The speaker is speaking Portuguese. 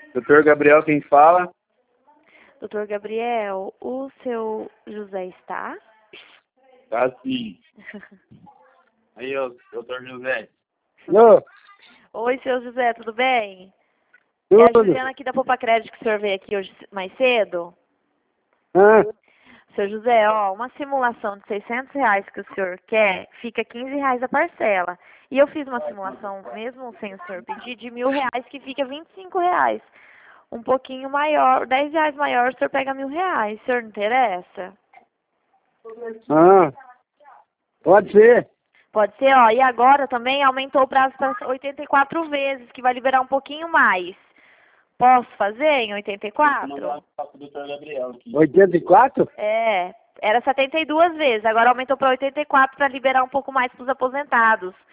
Doutor Gabriel, quem fala? Doutor Gabriel, o seu José está? Tá sim. Aí, ô, doutor José. Alô, Oi, seu José, tudo bem? É a tudo. Juliana aqui da Poupa Crédito que o senhor veio aqui hoje mais cedo. Ah, Seu José, ó, uma simulação de R$ 600 que o senhor quer, fica R$ 15 a parcela. E eu fiz uma simulação, mesmo sem o senhor pedir, de R$ 1.000 que fica R$ 25. Um pouquinho maior, R$ 10 maior, o senhor pega R$ 1.000. O senhor não interessa? pode ser. Pode ser, ó. E agora também aumentou o prazo para 84 vezes, que vai liberar um pouquinho mais. Posso fazer em 84? Pro doutor Gabriel aqui. 84? É, era 72 vezes, agora aumentou para 84 para liberar um pouco mais para os aposentados.